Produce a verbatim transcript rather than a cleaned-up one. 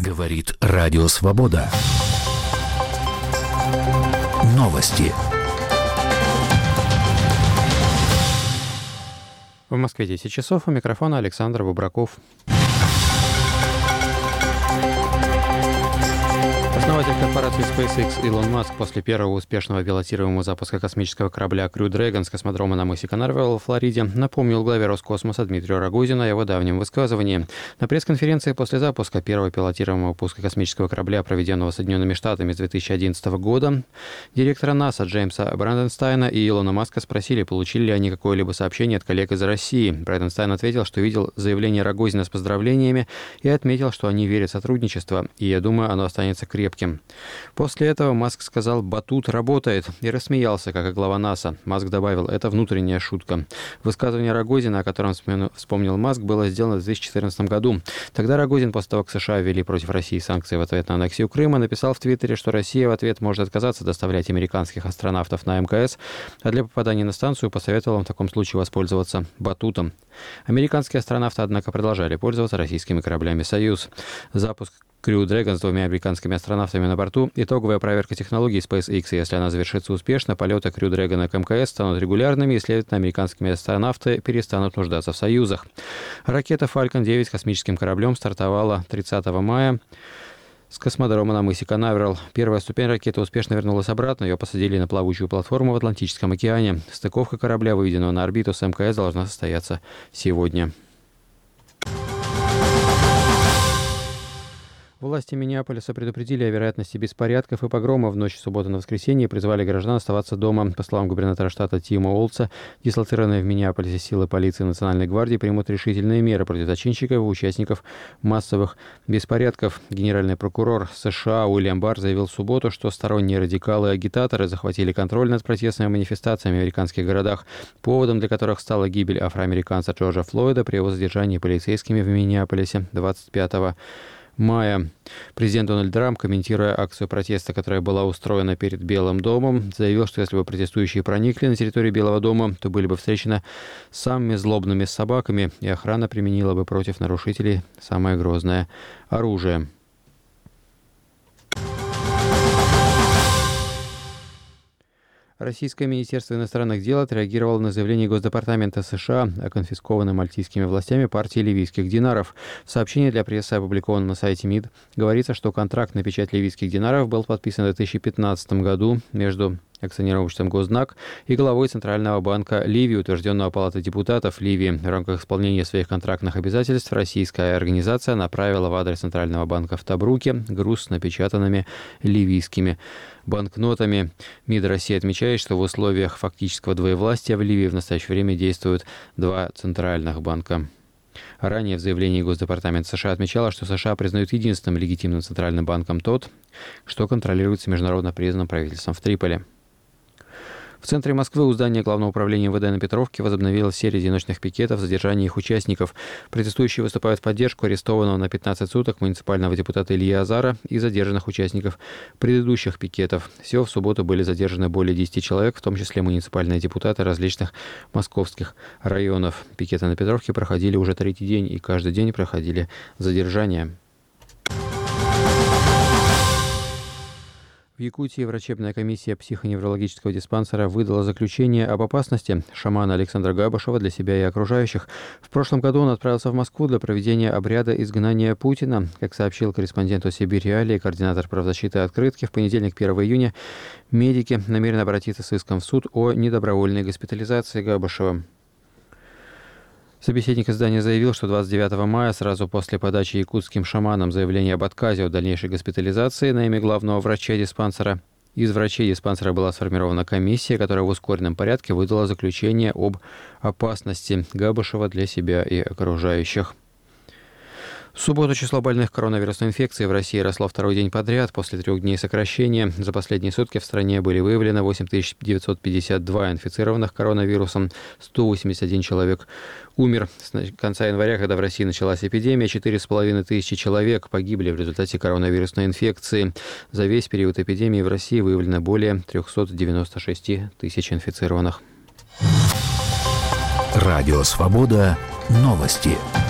Говорит Радио Свобода. Новости. В Москве десять часов. У микрофона Александр Бубраков. Основатель корпорации SpaceX Илон Маск после первого успешного пилотируемого запуска космического корабля Crew Dragon с космодрома на мысе Канаверал в Флориде напомнил главе Роскосмоса Дмитрию Рогозину о его давнем высказывании. На пресс-конференции после запуска первого пилотируемого пуска космического корабля, проведенного Соединенными Штатами с две тысячи одиннадцатого года, директора НАСА Джеймса Бранденстайна и Илона Маска спросили, получили ли они какое-либо сообщение от коллег из России. Бранденстайн ответил, что видел заявление Рогозина с поздравлениями и отметил, что они верят в сотрудничество, и, я думаю, оно останется крепким. После этого Маск сказал: «Батут работает», и рассмеялся, как и глава НАСА. Маск добавил: «Это внутренняя шутка». Высказывание Рогозина, о котором вспомнил Маск, было сделано в две тысячи четырнадцатом году. Тогда Рогозин, после того, как США ввели против России санкции в ответ на аннексию Крыма, написал в Твиттере, что Россия в ответ может отказаться доставлять американских астронавтов на эм ка эс, а для попадания на станцию посоветовал им в таком случае воспользоваться батутом. Американские астронавты, однако, продолжали пользоваться российскими кораблями «Союз». Запуск Crew Dragon с двумя американскими астронавтами на борту, итоговая проверка технологий SpaceX, и если она завершится успешно, полеты Crew Dragon к эм ка эс станут регулярными, и, следовательно, американские астронавты перестанут нуждаться в союзах. Ракета Falcon девять с космическим кораблем стартовала тридцатого мая с космодрома на мысе Канаверал. Первая ступень ракеты успешно вернулась обратно, ее посадили на плавучую платформу в Атлантическом океане. Стыковка корабля, выведенного на орбиту с эм ка эс, должна состояться сегодня. Власти Миннеаполиса предупредили о вероятности беспорядков и погромов в ночь с субботы на воскресенье и призвали граждан оставаться дома. По словам губернатора штата Тима Уолтса, дислоцированные в Миннеаполисе силы полиции и Национальной гвардии примут решительные меры против зачинщиков и участников массовых беспорядков. Генеральный прокурор США Уильям Барр заявил в субботу, что сторонние радикалы и агитаторы захватили контроль над протестными манифестациями в американских городах, поводом для которых стала гибель афроамериканца Джорджа Флойда при его задержании полицейскими в Миннеаполисе двадцать пятого мая. Президент Дональд Трамп, комментируя акцию протеста, которая была устроена перед Белым домом, заявил, что если бы протестующие проникли на территорию Белого дома, то были бы встречены самыми злобными собаками, и охрана применила бы против нарушителей самое грозное оружие. Российское министерство иностранных дел отреагировало на заявление Госдепартамента США о конфискованной мальтийскими властями партии ливийских динаров. В сообщении для прессы, опубликованном на сайте МИД, говорится, что контракт на печать ливийских динаров был подписан в две тысячи пятнадцатом году между акционерным обществом «Гознак» и главой Центрального банка Ливии, утвержденного Палатой депутатов Ливии. В рамках исполнения своих контрактных обязательств российская организация направила в адрес Центрального банка в Тобруке груз с напечатанными ливийскими банкнотами. МИД России отмечает, что в условиях фактического двоевластия в Ливии в настоящее время действуют два центральных банка. Ранее в заявлении Госдепартамент США отмечало, что США признают единственным легитимным центральным банком тот, что контролируется международно признанным правительством в Триполи. В центре Москвы у здания Главного управления эм вэ дэ на Петровке возобновилась серия одиночных пикетов задержания их участников. Протестующие выступают в поддержку арестованного на пятнадцать суток муниципального депутата Ильи Азара и задержанных участников предыдущих пикетов. Всего в субботу были задержаны более десяти человек, в том числе муниципальные депутаты различных московских районов. Пикеты на Петровке проходили уже третий день, и каждый день проходили задержания. В Якутии врачебная комиссия психоневрологического диспансера выдала заключение об опасности шамана Александра Габышева для себя и окружающих. В прошлом году он отправился в Москву для проведения обряда изгнания Путина. Как сообщил корреспонденту «Сибирь Реалии» координатор правозащиты «Открытки», в понедельник, первого июня, медики намерены обратиться с иском в суд о недобровольной госпитализации Габышева. Собеседник издания заявил, что двадцать девятого мая, сразу после подачи якутским шаманам заявления об отказе от дальнейшей госпитализации на имя главного врача диспансера, из врачей диспансера была сформирована комиссия, которая в ускоренном порядке выдала заключение об опасности Габышева для себя и окружающих. В субботу число больных коронавирусной инфекцией в России росло второй день подряд после трех дней сокращения. За последние сутки в стране были выявлены восемь тысяч девятьсот пятьдесят два инфицированных коронавирусом, сто восемьдесят один человек умер. С конца января, когда в России началась эпидемия, четыре с половиной тысячи человек погибли в результате коронавирусной инфекции. За весь период эпидемии в России выявлено более триста девяносто шесть тысяч инфицированных. Радио «Свобода». Новости.